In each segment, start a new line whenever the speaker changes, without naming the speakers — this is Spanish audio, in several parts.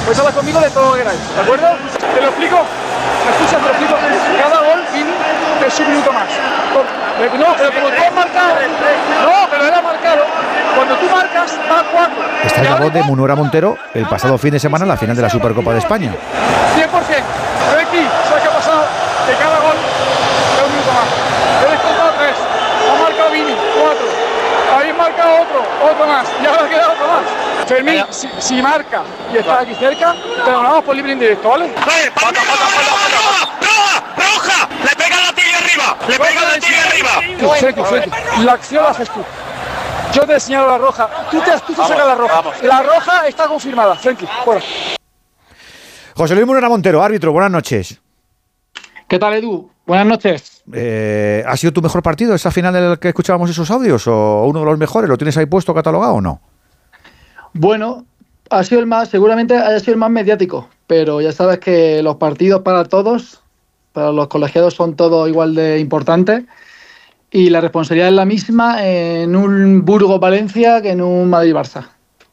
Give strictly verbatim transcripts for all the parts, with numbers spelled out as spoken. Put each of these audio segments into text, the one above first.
Puedes hablar conmigo de todo lo que queráis, ¿de acuerdo? Te lo explico, me escuchas, te lo explico. Cada gol, Vini, es un minuto más. No, pero como tú has marcado, no, pero él ha marcado. Cuando tú marcas, va a cuatro.
Esta es la voz de Munura Montero el pasado fin de semana en la final de la Supercopa de España.
cien por ciento. Ricky, ¿sabes qué ha pasado? Que cada gol es un minuto más. He descontado tres. Ha marcado Vini, cuatro. Habéis marcado otro, otro más. Y ahora queda otro más. Fermín, si, si marca y está aquí cerca, te donamos por libre indirecto, ¿vale?
¡Vale! ¡Pata, pata, pata, pata! ¡Roja! ¡Roja! ¡Le pega la tibia arriba! ¡Le pega la tibia arriba!
Sergio, Sergio, la acción la haces tú. Yo te he señalado la roja. Tú te, tú te vamos, sacas la roja. Vamos. La roja está confirmada. Frenkie, fuera.
José Luis Munera Montero, árbitro, buenas noches.
¿Qué tal, Edu? Buenas noches.
Eh, ¿Ha sido tu mejor partido esa final en la que escuchábamos esos audios? ¿O uno de los mejores? ¿Lo tienes ahí puesto, catalogado o no?
Bueno, ha sido el más, seguramente haya sido el más mediático, pero ya sabes que los partidos para todos, para los colegiados son todos igual de importantes y la responsabilidad es la misma en un Burgos-Valencia que en un Madrid-Barça.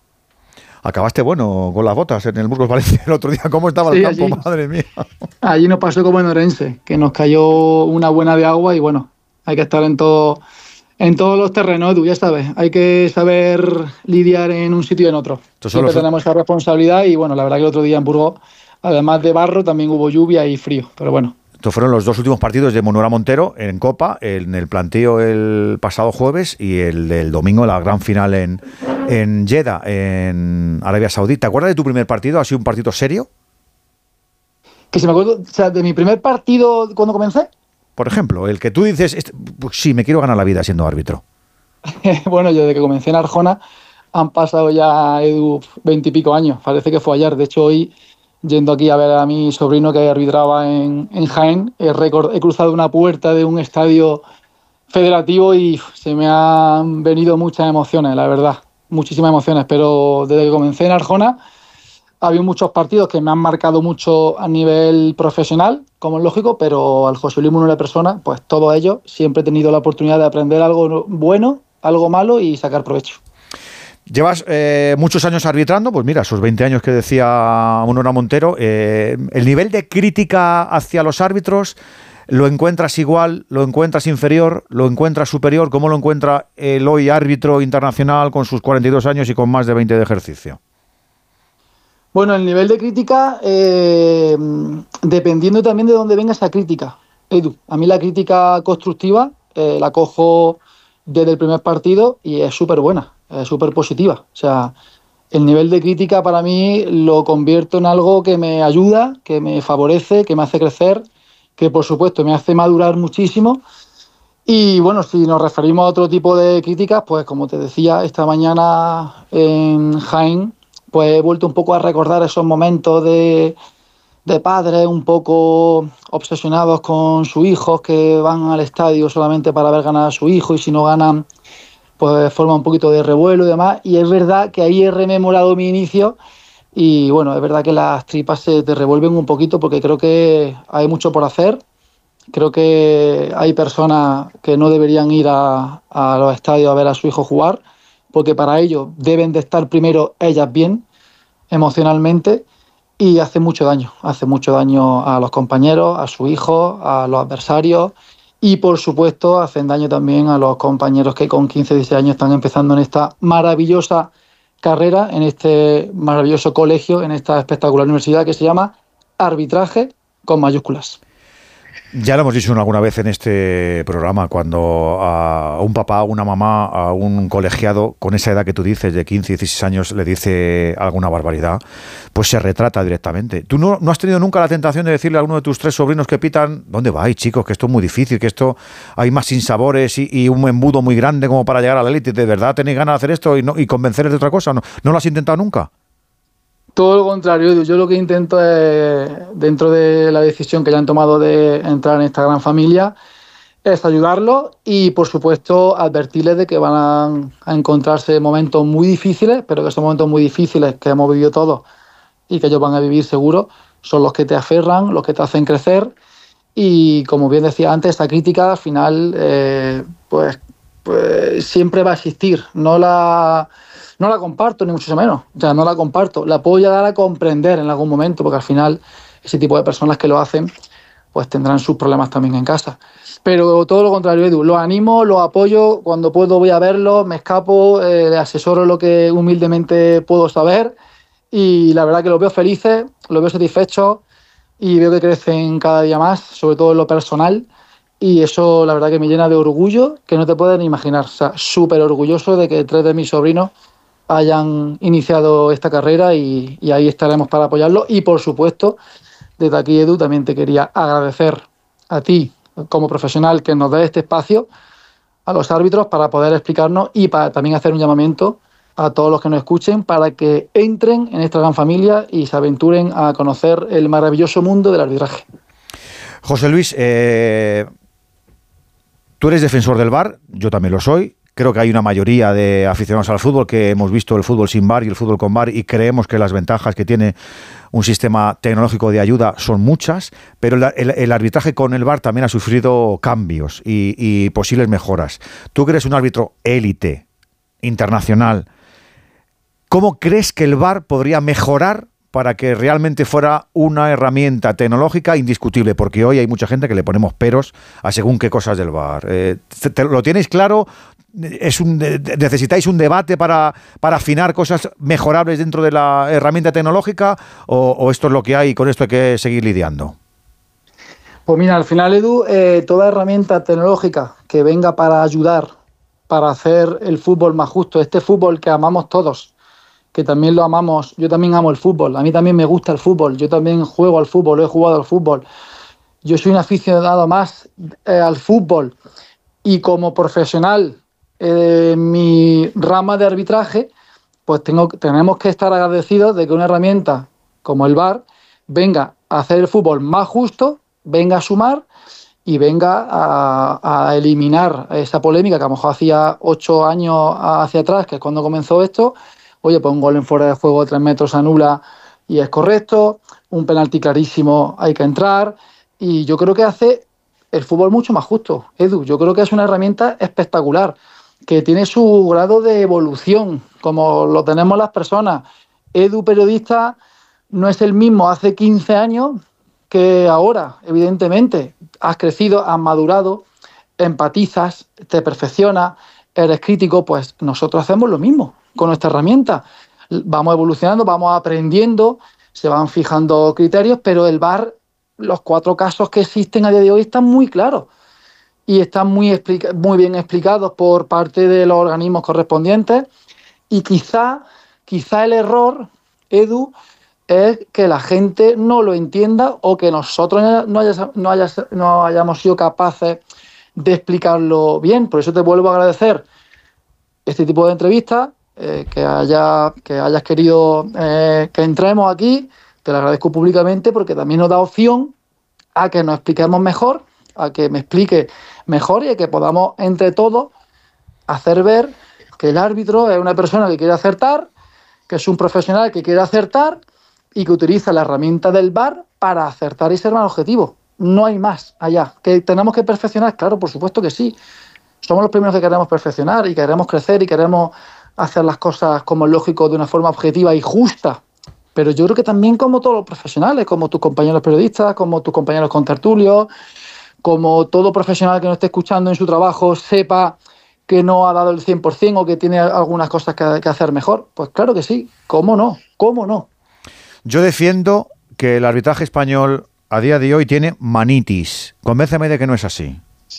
Acabaste bueno con las botas en el Burgos-Valencia el otro día. ¿Cómo estaba sí, el campo? Allí, madre mía.
Allí nos pasó como en Orense, que nos cayó una buena de agua y bueno, hay que estar en todo... En todos los terrenos, tú ya sabes, hay que saber lidiar en un sitio y en otro. Siempre fue... tenemos esa responsabilidad y bueno, la verdad que el otro día en Burgos, además de barro, también hubo lluvia y frío, pero bueno.
Estos fueron los dos últimos partidos de Munera Montero en Copa, en el planteo el pasado jueves y el del domingo, la gran final en, en Jeddah, en Arabia Saudí. ¿Te acuerdas de tu primer partido? ¿Ha sido un partido serio?
Que si me acuerdo, o sea, de mi primer partido cuando comencé.
Por ejemplo, el que tú dices, pues sí, me quiero ganar la vida siendo árbitro.
Bueno, yo desde que comencé en Arjona han pasado ya, Edu, veintipico años. Parece que fue ayer. De hecho, hoy, yendo aquí a ver a mi sobrino que arbitraba en, en Jaén, he, record, he cruzado una puerta de un estadio federativo y se me han venido muchas emociones, la verdad. Muchísimas emociones. Pero desde que comencé en Arjona ha habido muchos partidos que me han marcado mucho a nivel profesional, como es lógico, pero al José Luis Munera persona, pues todo ello, siempre he tenido la oportunidad de aprender algo bueno, algo malo y sacar provecho.
Llevas eh, muchos años arbitrando, pues mira, esos veinte años que decía Munera Montero, eh, el nivel de crítica hacia los árbitros, ¿lo encuentras igual, lo encuentras inferior, lo encuentras superior? ¿Cómo lo encuentra el hoy árbitro internacional con sus cuarenta y dos años y con más de veinte de ejercicio?
Bueno, el nivel de crítica, eh, dependiendo también de dónde venga esa crítica. Edu, a mí la crítica constructiva eh, la cojo desde el primer partido y es súper buena, es súper positiva. O sea, el nivel de crítica para mí lo convierto en algo que me ayuda, que me favorece, que me hace crecer, que por supuesto me hace madurar muchísimo. Y bueno, si nos referimos a otro tipo de críticas, pues como te decía, esta mañana en Jaén, pues he vuelto un poco a recordar esos momentos de, de padres un poco obsesionados con sus hijos que van al estadio solamente para ver ganar a su hijo y si no ganan, pues forma un poquito de revuelo y demás. Y es verdad que ahí he rememorado mi inicio y bueno, es verdad que las tripas se te revuelven un poquito porque creo que hay mucho por hacer. Creo que hay personas que no deberían ir a, a los estadios a ver a su hijo jugar, porque para ello deben de estar primero ellas bien emocionalmente y hace mucho daño, hace mucho daño a los compañeros, a su hijo, a los adversarios y por supuesto hacen daño también a los compañeros que con quince, dieciséis años están empezando en esta maravillosa carrera, en este maravilloso colegio, en esta espectacular universidad que se llama Arbitraje con mayúsculas.
Ya lo hemos dicho alguna vez en este programa, cuando a un papá, a una mamá, a un colegiado con esa edad que tú dices, de quince, dieciséis años, le dice alguna barbaridad, pues se retrata directamente. ¿Tú no, no has tenido nunca la tentación de decirle a alguno de tus tres sobrinos que pitan, ¿dónde vais, chicos? Que esto es muy difícil, que esto hay más sinsabores y, y un embudo muy grande como para llegar a la élite. ¿De verdad tenéis ganas de hacer esto y, no, y convencerles de otra cosa? ¿No, ¿No lo has intentado nunca?
Todo lo contrario, yo lo que intento es, dentro de la decisión que ya han tomado de entrar en esta gran familia, es ayudarlos y, por supuesto, advertirles de que van a, a encontrarse momentos muy difíciles, pero que esos momentos muy difíciles que hemos vivido todos y que ellos van a vivir seguro, son los que te aferran, los que te hacen crecer y, como bien decía antes, esta crítica al final, eh, pues, pues siempre va a existir, no la... no la comparto, ni mucho menos. O sea, no la comparto. La puedo llegar a comprender en algún momento, porque al final ese tipo de personas que lo hacen, pues tendrán sus problemas también en casa. Pero todo lo contrario, Edu. Los animo, los apoyo. Cuando puedo voy a verlos, me escapo, eh, les asesoro lo que humildemente puedo saber. Y la verdad que los veo felices, los veo satisfechos y veo que crecen cada día más, sobre todo en lo personal. Y eso la verdad que me llena de orgullo que no te puedes ni imaginar. O sea, súper orgulloso de que tres de mis sobrinos hayan iniciado esta carrera y, y ahí estaremos para apoyarlo. Y por supuesto, desde aquí, Edu, también te quería agradecer a ti como profesional que nos dé este espacio, a los árbitros, para poder explicarnos y para también hacer un llamamiento a todos los que nos escuchen para que entren en esta gran familia y se aventuren a conocer el maravilloso mundo del arbitraje.
José Luis, eh... tú eres defensor del V A R, yo también lo soy. Creo que hay una mayoría de aficionados al fútbol que hemos visto el fútbol sin V A R y el fútbol con V A R y creemos que las ventajas que tiene un sistema tecnológico de ayuda son muchas, pero el, el, el arbitraje con el V A R también ha sufrido cambios y, y posibles mejoras. Tú que eres un árbitro élite, internacional, ¿cómo crees que el V A R podría mejorar para que realmente fuera una herramienta tecnológica indiscutible? Porque hoy hay mucha gente que le ponemos peros a según qué cosas del V A R. Eh, te, te, ¿Lo tenéis claro? ¿Es un, ¿Necesitáis un debate para, para afinar cosas mejorables dentro de la herramienta tecnológica? O, ¿O esto es lo que hay y con esto hay que seguir lidiando?
Pues mira, al final, Edu, eh, toda herramienta tecnológica que venga para ayudar, para hacer el fútbol más justo, este fútbol que amamos todos, que también lo amamos, yo también amo el fútbol, a mí también me gusta el fútbol, yo también juego al fútbol, he jugado al fútbol, yo soy un aficionado más eh, al fútbol y como profesional en eh, mi rama de arbitraje, pues tengo, tenemos que estar agradecidos de que una herramienta como el V A R venga a hacer el fútbol más justo, venga a sumar y venga a, a eliminar esa polémica que a lo mejor hacía ocho años hacia atrás, que es cuando comenzó esto. Oye, pues un gol en fuera de juego de tres metros anula y es correcto, un penalti clarísimo hay que entrar, y yo creo que hace el fútbol mucho más justo, Edu. Yo creo que es una herramienta espectacular, que tiene su grado de evolución, como lo tenemos las personas. Edu, periodista, no es el mismo hace quince años que ahora, evidentemente. Has crecido, has madurado, empatizas, te perfeccionas, eres crítico, pues nosotros hacemos lo mismo con nuestra herramienta. Vamos evolucionando, vamos aprendiendo, se van fijando criterios, pero el V A R, los cuatro casos que existen a día de hoy están muy claros y están muy, explica- muy bien explicados por parte de los organismos correspondientes, y quizá, quizá el error, Edu, es que la gente no lo entienda o que nosotros no, hayas, no, hayas, no hayamos sido capaces de explicarlo bien. Por eso te vuelvo a agradecer este tipo de entrevistas, eh, que, haya, que hayas querido eh, que entremos aquí. Te lo agradezco públicamente porque también nos da opción a que nos expliquemos mejor, a que me explique mejor y a que podamos entre todos hacer ver que el árbitro es una persona que quiere acertar, que es un profesional que quiere acertar y que utiliza la herramienta del V A R para acertar y ser más objetivo. No hay más allá. ¿Que tenemos que perfeccionar? Claro, por supuesto que sí. Somos los primeros que queremos perfeccionar y queremos crecer y queremos hacer las cosas como es lógico, de una forma objetiva y justa. Pero yo creo que también como todos los profesionales, como tus compañeros periodistas, como tus compañeros contertulios, como todo profesional que nos esté escuchando en su trabajo sepa que no ha dado el cien por ciento o que tiene algunas cosas que, que hacer mejor. Pues claro que sí. ¿Cómo no? ¿Cómo no?
Yo defiendo que el arbitraje español a día de hoy tiene manitis. Convénceme de que no es así.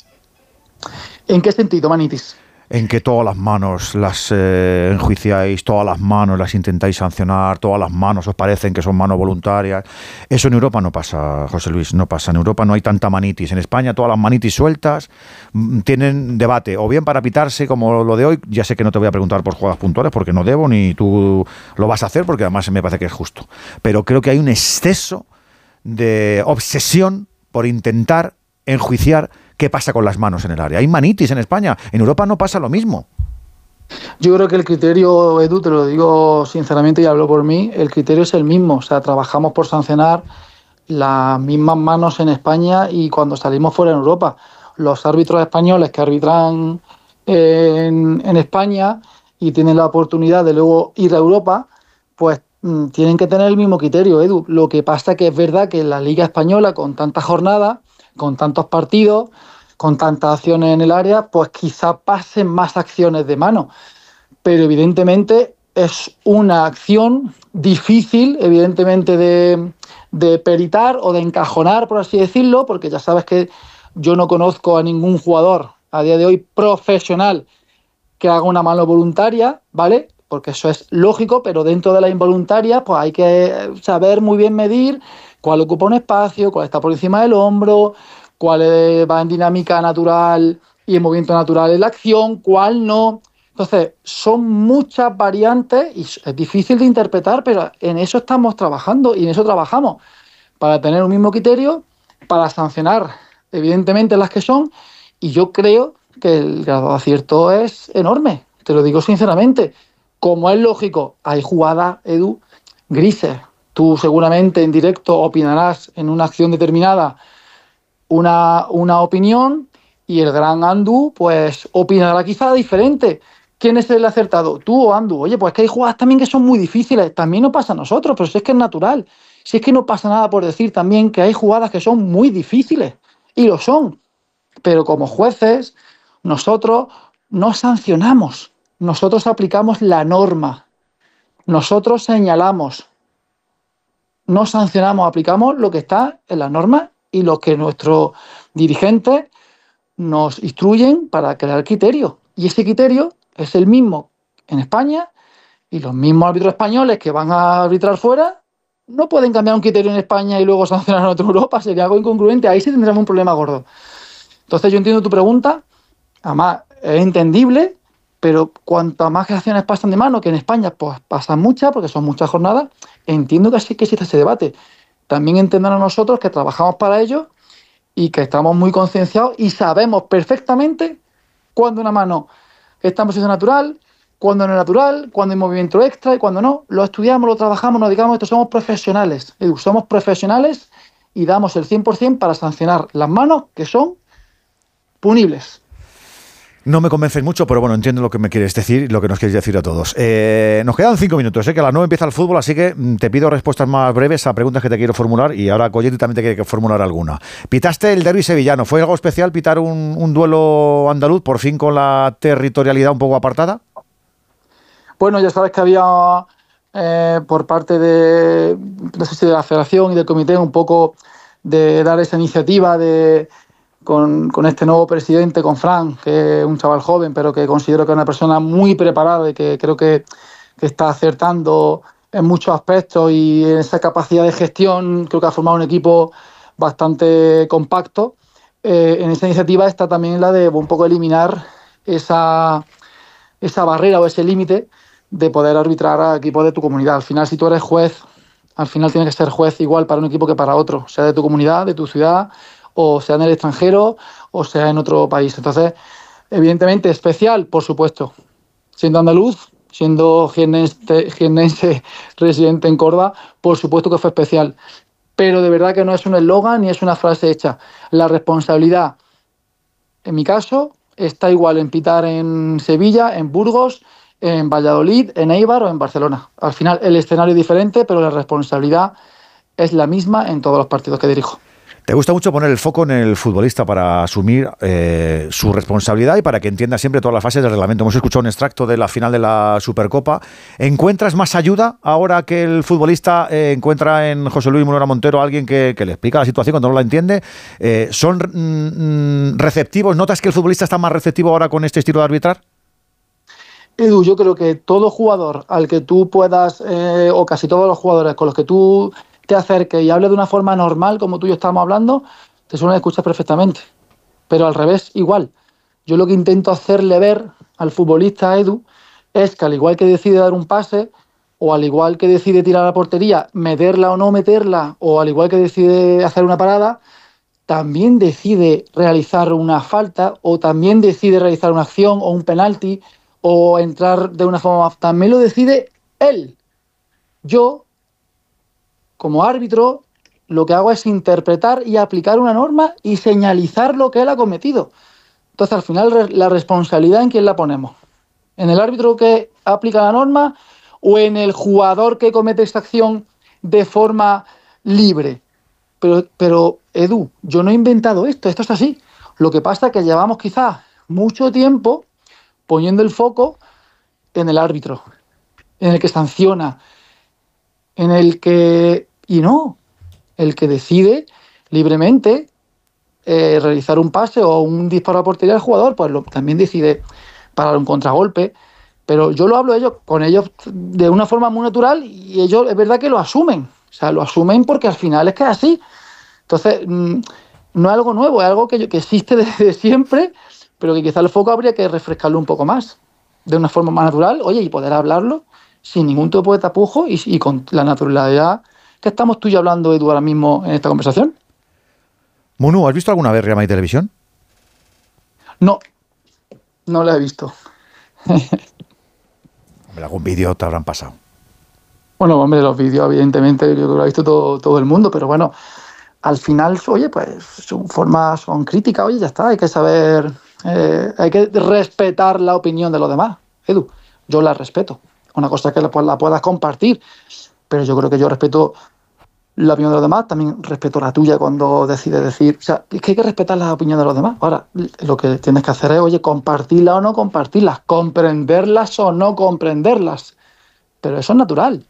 ¿En qué sentido, manitis?
En que todas las manos las eh, enjuiciáis, todas las manos las intentáis sancionar, todas las manos os parecen que son manos voluntarias. Eso en Europa no pasa, José Luis, no pasa. En Europa no hay tanta manitis. En España todas las manitis sueltas tienen debate, o bien para pitarse como lo de hoy. Ya sé que no te voy a preguntar por jugadas puntuales porque no debo, ni tú lo vas a hacer porque además me parece que es justo. Pero creo que hay un exceso de obsesión por intentar enjuiciar qué pasa con las manos en el área. Hay manitis en España, en Europa no pasa lo mismo.
Yo creo que el criterio, Edu, te lo digo sinceramente y hablo por mí, el criterio es el mismo. O sea, trabajamos por sancionar las mismas manos en España y cuando salimos fuera en Europa. Los árbitros españoles que arbitran en, en España y tienen la oportunidad de luego ir a Europa, pues mmm, tienen que tener el mismo criterio, Edu. Lo que pasa que es verdad que en la Liga Española, con tantas jornadas, con tantos partidos, con tantas acciones en el área, pues quizá pasen más acciones de mano. Pero evidentemente es una acción difícil, evidentemente, de, de peritar o de encajonar, por así decirlo, porque ya sabes que yo no conozco a ningún jugador a día de hoy profesional que haga una mano voluntaria, ¿vale? Porque eso es lógico, pero dentro de la involuntaria pues hay que saber muy bien medir cuál ocupa un espacio, cuál está por encima del hombro, cuál va en dinámica natural y en movimiento natural en la acción, cuál no. Entonces, son muchas variantes y es difícil de interpretar, pero en eso estamos trabajando y en eso trabajamos, para tener un mismo criterio, para sancionar, evidentemente, las que son, y yo creo que el grado de acierto es enorme, te lo digo sinceramente. Como es lógico, hay jugadas, Edu, grises. Tú seguramente en directo opinarás en una acción determinada una, una opinión y el gran Andu pues opinará quizá diferente. ¿Quién es el acertado? ¿Tú o Andu? Oye, pues que hay jugadas también que son muy difíciles. También nos pasa a nosotros, pero si es que es natural. Si es que no pasa nada por decir también que hay jugadas que son muy difíciles. Y lo son. Pero como jueces, nosotros no sancionamos. Nosotros aplicamos la norma. Nosotros señalamos. No sancionamos, aplicamos lo que está en la norma y lo que nuestros dirigentes nos instruyen para crear criterio. Y ese criterio es el mismo en España y los mismos árbitros españoles que van a arbitrar fuera no pueden cambiar un criterio en España y luego sancionar en otra Europa. Sería algo incongruente. Ahí sí tendremos un problema gordo. Entonces yo entiendo tu pregunta. Además, es entendible, pero cuanto más acciones pasan de mano, que en España pues pasan muchas, porque son muchas jornadas, entiendo que sí que existe ese debate. También entenderán a nosotros que trabajamos para ello y que estamos muy concienciados y sabemos perfectamente cuándo una mano está en posición natural, cuándo no es natural, cuándo hay movimiento extra y cuándo no. Lo estudiamos, lo trabajamos, nos dedicamos a esto, somos profesionales. Edu, somos profesionales y damos el cien por ciento para sancionar las manos que son punibles.
No me convences mucho, pero bueno, entiendo lo que me quieres decir y lo que nos quieres decir a todos. Eh, nos quedan cinco minutos, sé que a las nueve empieza el fútbol, así que te pido respuestas más breves a preguntas que te quiero formular y ahora Colletti también te quiere formular alguna. Pitaste el derbi sevillano, ¿fue algo especial pitar un, un duelo andaluz, por fin con la territorialidad un poco apartada?
Bueno, ya sabes que había eh, por parte de, no sé si de la federación y del comité un poco de dar esa iniciativa de... Con, con este nuevo presidente, con Fran, que es un chaval joven, pero que considero que es una persona muy preparada y que creo que, que está acertando en muchos aspectos y en esa capacidad de gestión, creo que ha formado un equipo bastante compacto. Eh, en esa iniciativa está también la de un poco eliminar esa, esa barrera o ese límite de poder arbitrar a equipos de tu comunidad. Al final, si tú eres juez, al final tienes que ser juez igual para un equipo que para otro, sea de tu comunidad, de tu ciudad, o sea en el extranjero, o sea en otro país. Entonces, evidentemente, especial, por supuesto. Siendo andaluz, siendo jiennense, jiennense residente en Córdoba, por supuesto que fue especial. Pero de verdad que no es un eslogan ni es una frase hecha. La responsabilidad, en mi caso, está igual en pitar en Sevilla, en Burgos, en Valladolid, en Eibar o en Barcelona. Al final, el escenario es diferente, pero la responsabilidad es la misma en todos los partidos que dirijo.
Te gusta mucho poner el foco en el futbolista para asumir eh, su responsabilidad y para que entienda siempre todas las fases del reglamento. Hemos escuchado un extracto de la final de la Supercopa. ¿Encuentras más ayuda ahora que el futbolista eh, encuentra en José Luis Morera Montero a alguien que, que le explica la situación cuando no la entiende? Eh, ¿Son mm, receptivos? ¿Notas que el futbolista está más receptivo ahora con este estilo de arbitrar?
Edu, yo creo que todo jugador al que tú puedas, eh, o casi todos los jugadores con los que tú te acerques y hables de una forma normal, como tú y yo estamos hablando, te suelen escuchar perfectamente. Pero al revés, igual. Yo lo que intento hacerle ver al futbolista, Edu, es que al igual que decide dar un pase, o al igual que decide tirar a la portería, meterla o no meterla, o al igual que decide hacer una parada, también decide realizar una falta, o también decide realizar una acción, o un penalti, o entrar de una forma... También lo decide él. Yo, como árbitro, lo que hago es interpretar y aplicar una norma y señalizar lo que él ha cometido. Entonces, al final, la responsabilidad, ¿en quién la ponemos? ¿En el árbitro que aplica la norma o en el jugador que comete esta acción de forma libre? Pero, pero, Edu, yo no he inventado esto, esto es así. Lo que pasa es que llevamos quizás mucho tiempo poniendo el foco en el árbitro, en el que sanciona, en el que... Y no, el que decide libremente eh, realizar un pase o un disparo a portería al jugador, pues lo, también decide parar un contragolpe. Pero yo lo hablo ellos, con ellos de una forma muy natural y ellos es verdad que lo asumen. O sea, lo asumen porque al final es que es así. Entonces, mmm, no es algo nuevo, es algo que, que existe desde siempre, pero que quizá el foco habría que refrescarlo un poco más, de una forma más natural, oye, y poder hablarlo sin ningún tipo de tapujo y, y con la naturalidad que estamos tú y yo hablando, Edu, ahora mismo en esta conversación.
Munu, ¿has visto alguna vez Real Madrid Televisión?
No, no lo he visto.
Hombre, algún vídeo te habrán pasado.
Bueno, hombre, los vídeos, evidentemente, yo creo que lo ha visto todo, todo el mundo, pero bueno, al final, oye, pues son formas, son críticas, oye, ya está, hay que saber, eh, hay que respetar la opinión de los demás. Edu, yo la respeto. Una cosa es que la, pues, la puedas compartir, pero yo creo que yo respeto la opinión de los demás, también respeto la tuya cuando decides decir, o sea, es que hay que respetar la opinión de los demás. Ahora, lo que tienes que hacer es, oye, compartirlas o no compartirlas, comprenderlas o no comprenderlas, pero eso es natural.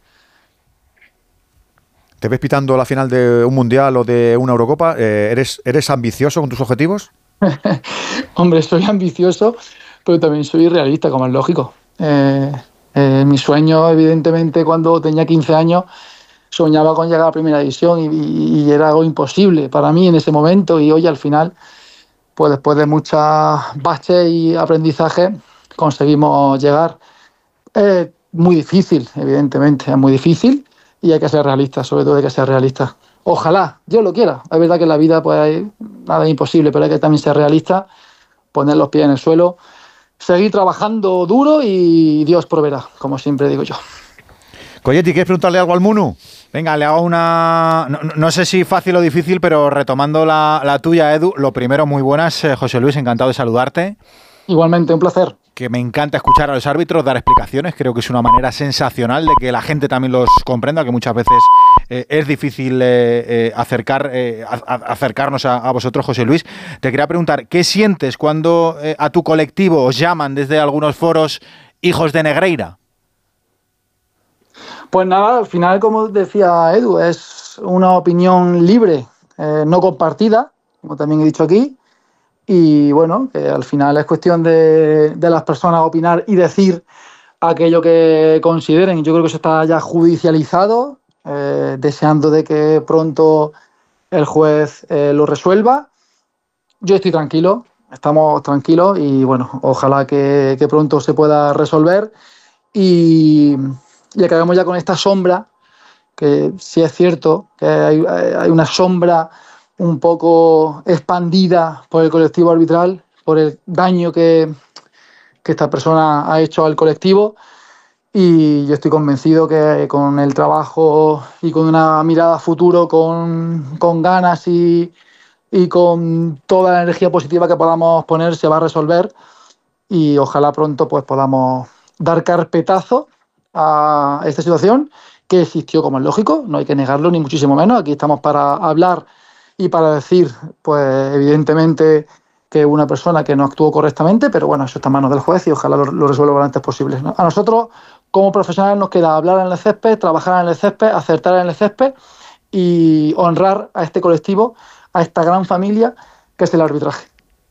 ¿Te ves pitando la final de un Mundial o de una Eurocopa? Eh, ¿eres, ¿Eres ambicioso con tus objetivos?
Hombre, soy ambicioso, pero también soy realista, como es lógico. Eh, eh, mi sueño, evidentemente, cuando tenía quince años, soñaba con llegar a Primera División y, y, y era algo imposible para mí en ese momento. Y hoy, al final, pues después de muchas baches y aprendizaje, conseguimos llegar. Es muy difícil, evidentemente, es muy difícil. Y hay que ser realista, sobre todo hay que ser realista. Ojalá, Dios lo quiera. Es verdad que en la vida pues hay nada imposible, pero hay que también ser realista, poner los pies en el suelo, seguir trabajando duro y Dios proveerá, como siempre digo yo.
Coyetti, ¿quieres preguntarle algo al Munu? Venga, le hago una... No, no sé si fácil o difícil, pero retomando la, la tuya, Edu, lo primero, muy buenas. Eh, José Luis, encantado de saludarte.
Igualmente, un placer.
Que me encanta escuchar a los árbitros dar explicaciones, creo que es una manera sensacional de que la gente también los comprenda, que muchas veces eh, es difícil eh, eh, acercar, eh, a, a, acercarnos a, a vosotros, José Luis. Te quería preguntar, ¿qué sientes cuando eh, a tu colectivo os llaman desde algunos foros hijos de Negreira?
Pues nada, al final, como decía Edu, es una opinión libre, eh, no compartida, como también he dicho aquí. Y bueno, que al final es cuestión de, de las personas opinar y decir aquello que consideren. Yo creo que eso está ya judicializado, eh, deseando de que pronto el juez eh, lo resuelva. Yo estoy tranquilo, estamos tranquilos y bueno, ojalá que, que pronto se pueda resolver y, y acabemos ya con esta sombra, que sí es cierto que hay, hay una sombra un poco expandida por el colectivo arbitral, por el daño que, que esta persona ha hecho al colectivo, y yo estoy convencido que con el trabajo y con una mirada a futuro, con, con ganas y, y con toda la energía positiva que podamos poner, se va a resolver y ojalá pronto pues podamos dar carpetazo a esta situación que existió, como es lógico, no hay que negarlo ni muchísimo menos. Aquí estamos para hablar y para decir, pues evidentemente, que una persona que no actuó correctamente, pero bueno, eso está en manos del juez y ojalá lo, lo resuelva lo antes posible, ¿no? A nosotros, como profesionales, nos queda hablar en el césped, trabajar en el césped, acertar en el césped y honrar a este colectivo, a esta gran familia que es el arbitraje.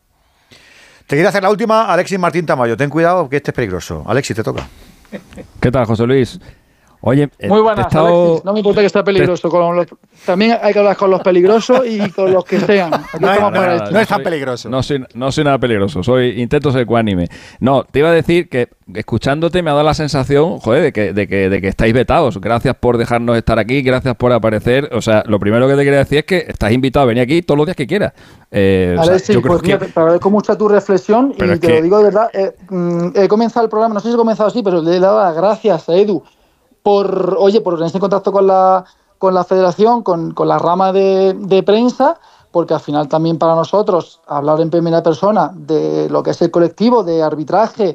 Te quiero hacer la última, Alexis Martín Tamayo. Ten cuidado que este es peligroso. Alexis, te toca.
¿Qué tal, José Luis? Oye,
muy buenas,
estado...
Alexis. No me importa que esté peligroso. Te... Con los... También hay que hablar con los peligrosos y con los que sean. Aquí
no,
estamos
no,
para
no,
esto.
no es tan peligroso.
No soy, no soy nada peligroso. Soy intento ser ecuánime. No, te iba a decir que escuchándote me ha dado la sensación, joder, de que, de que, de que estáis vetados. Gracias por dejarnos estar aquí, gracias por aparecer. O sea, lo primero que te quería decir es que estás invitado a venir aquí todos los días que quieras. Eh,
Alexis,
o sea, yo
pues
creo
mira,
que...
te agradezco mucho tu reflexión y te que... lo digo de verdad. Eh, he comenzado el programa, no sé si he comenzado así, pero le he dado las gracias a Edu por, oye, por ponerse en contacto con la, con la federación, con, con la rama de, de prensa, porque al final también para nosotros hablar en primera persona de lo que es el colectivo de arbitraje,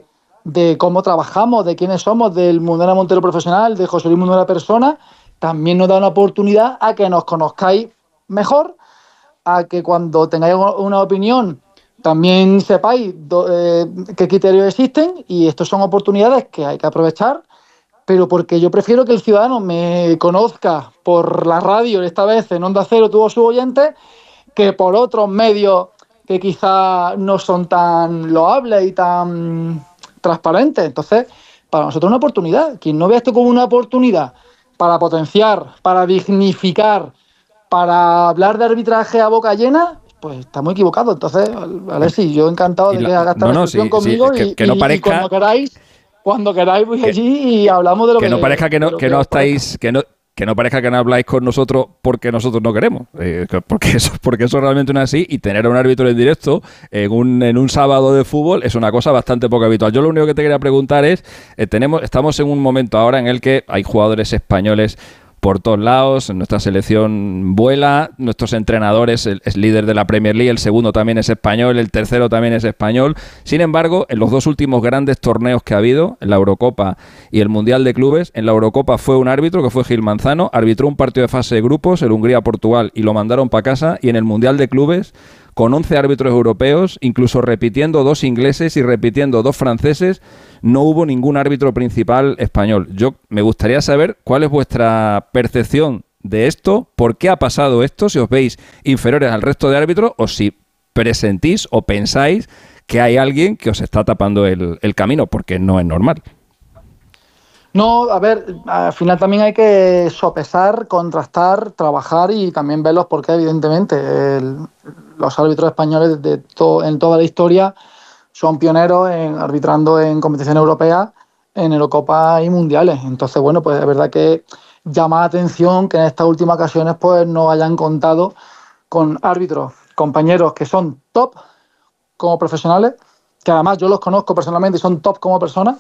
de cómo trabajamos, de quiénes somos, del Mundana Montero profesional, de José Luis Mundana persona, también nos da una oportunidad a que nos conozcáis mejor, a que cuando tengáis una opinión también sepáis do, eh, qué criterios existen, y estas son oportunidades que hay que aprovechar, pero porque yo prefiero que el ciudadano me conozca por la radio, esta vez en Onda Cero tuvo sus oyentes, que por otros medios que quizá no son tan loables y tan transparentes. Entonces, para nosotros es una oportunidad. Quien no vea esto como una oportunidad para potenciar, para dignificar, para hablar de arbitraje a boca llena, pues está muy equivocado. Entonces, Alexis, yo encantado de que hagas esta
no,
discusión
no, sí,
conmigo
sí,
y,
que, que no
y,
parezca,
y cuando queráis, cuando queráis voy
que,
allí y hablamos de lo que...
Que no parezca que no, que
que
no
os
estáis... Que no, que no parezca que no habláis con nosotros porque nosotros no queremos, eh, porque eso porque eso realmente no es así, y tener a un árbitro en directo en un, en un sábado de fútbol es una cosa bastante poco habitual. Yo lo único que te quería preguntar es, eh, tenemos estamos en un momento ahora en el que hay jugadores españoles por todos lados, nuestra selección vuela, nuestros entrenadores, el, es líder de la Premier League, el segundo también es español, el tercero también es español. Sin embargo, en los dos últimos grandes torneos que ha habido, en la Eurocopa y el Mundial de Clubes, en la Eurocopa fue un árbitro, que fue Gil Manzano, arbitró un partido de fase de grupos, el Hungría-Portugal, y lo mandaron para casa, y en el Mundial de Clubes, con once árbitros europeos, incluso repitiendo dos ingleses y repitiendo dos franceses, no hubo ningún árbitro principal español. Yo me gustaría saber cuál es vuestra percepción de esto, por qué ha pasado esto, si os veis inferiores al resto de árbitros o si presentís o pensáis que hay alguien que os está tapando el, el camino, porque no es normal.
No, a ver, al final también hay que sopesar, contrastar, trabajar y también ver los porqués, evidentemente. El, los árbitros españoles de to, en toda la historia son pioneros en arbitrando en competiciones europeas, en Eurocopa y mundiales. Entonces, bueno, pues es verdad que llama la atención que en estas últimas ocasiones pues no hayan contado con árbitros, compañeros que son top como profesionales, que además yo los conozco personalmente y son top como personas.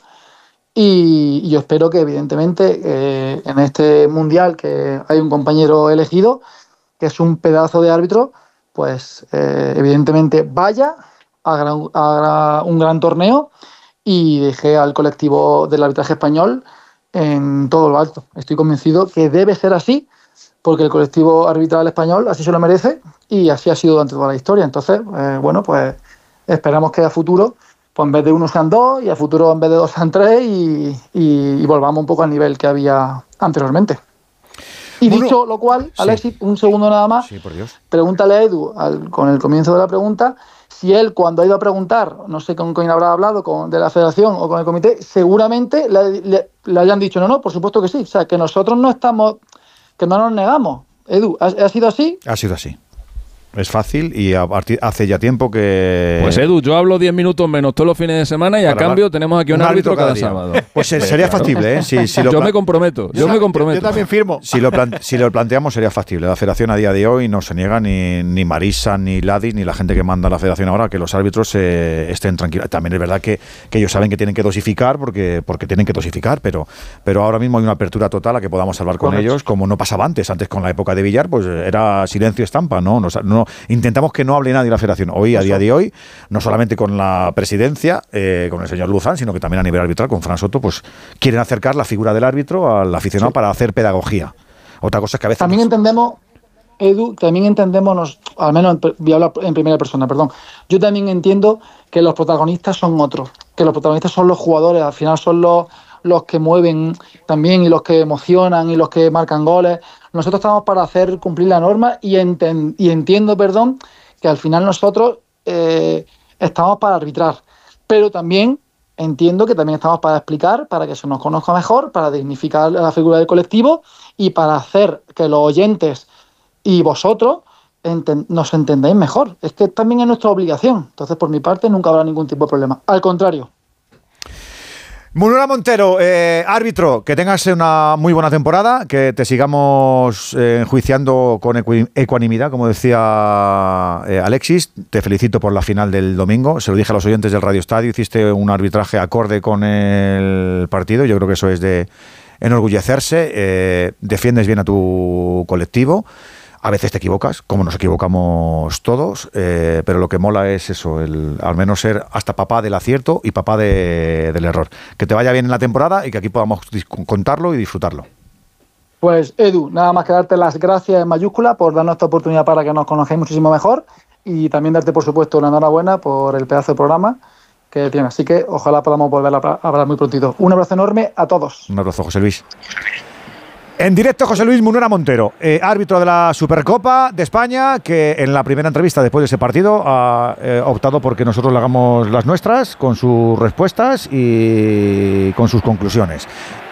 Y, y yo espero que evidentemente eh, en este mundial que hay un compañero elegido, que es un pedazo de árbitro, pues eh, evidentemente vaya a, a un gran torneo y deje al colectivo del arbitraje español en todo lo alto. Estoy convencido que debe ser así, porque el colectivo arbitral español así se lo merece y así ha sido durante toda la historia. Entonces, eh, bueno, pues esperamos que a futuro, pues en vez de uno sean dos y a futuro en vez de dos sean tres y, y, y volvamos un poco al nivel que había anteriormente. Y bueno, dicho lo cual, Alexis, sí. un segundo nada más,
sí, por Dios.
Pregúntale a Edu al, con el comienzo de la pregunta si él cuando ha ido a preguntar, no sé con quién habrá hablado, con, de la federación o con el comité, seguramente le, le, le hayan dicho no, no, por supuesto que sí. O sea, que nosotros no estamos, que no nos negamos. Edu, ¿ha, ha sido así?
Ha sido así. Es fácil y a partir, hace ya tiempo que...
Pues Edu, yo hablo diez minutos menos todos los fines de semana y a Para cambio tenemos aquí un, un árbitro, árbitro cada, cada sábado.
Pues sería factible, ¿eh? Si, si lo
yo me comprometo, yo, yo me comprometo.
Yo también firmo. Si lo, plan, si lo planteamos sería factible. La federación a día de hoy no se niega ni, ni Marisa, ni Ladis, ni la gente que manda a la federación ahora que los árbitros eh, estén tranquilos. También es verdad que, que ellos saben que tienen que dosificar porque, porque tienen que dosificar, pero, pero ahora mismo hay una apertura total a que podamos hablar con Correcto. ellos, como no pasaba antes. Antes con la época de Villar, pues era silencio estampa, ¿no? Nos, no intentamos que no hable nadie de la federación. Hoy, a día de hoy, no solamente con la presidencia, eh, con el señor Luzán, sino que también a nivel arbitral, con Fran Soto, pues quieren acercar la figura del árbitro al aficionado sí. para hacer pedagogía. Otra cosa es que a veces...
También nos... entendemos, Edu, también entendemos, nos, al menos voy a hablar en primera persona, perdón, yo también entiendo que los protagonistas son otros, que los protagonistas son los jugadores, al final son los, los que mueven también y los que emocionan y los que marcan goles. Nosotros estamos para hacer cumplir la norma y, enten, y entiendo, perdón, que al final nosotros eh, estamos para arbitrar, pero también entiendo que también estamos para explicar, para que se nos conozca mejor, para dignificar la figura del colectivo y para hacer que los oyentes y vosotros enten- nos entendáis mejor. Es que también es nuestra obligación. Entonces, por mi parte, nunca habrá ningún tipo de problema. Al contrario.
Mundana Montero, eh, árbitro, que tengas una muy buena temporada, que te sigamos eh, enjuiciando con equi- ecuanimidad, como decía eh, Alexis. Te felicito por la final del domingo. Se lo dije a los oyentes del Radio Estadio, hiciste un arbitraje acorde con el partido. Yo creo que eso es de enorgullecerse. Eh, defiendes bien a tu colectivo. A veces te equivocas, como nos equivocamos todos, eh, pero lo que mola es eso, el, al menos ser hasta papá del acierto y papá de, del error. Que te vaya bien en la temporada y que aquí podamos contarlo y disfrutarlo.
Pues Edu, nada más que darte las gracias en mayúscula por darnos esta oportunidad para que nos conozcáis muchísimo mejor y también darte, por supuesto, una enhorabuena por el pedazo de programa que tiene. Así que ojalá podamos volver a hablar muy prontito. Un abrazo enorme a todos.
Un abrazo, José Luis. En directo, José Luis Munera Montero, eh, árbitro de la Supercopa de España, que en la primera entrevista después de ese partido ha eh, optado por que nosotros le hagamos las nuestras con sus respuestas y con sus conclusiones.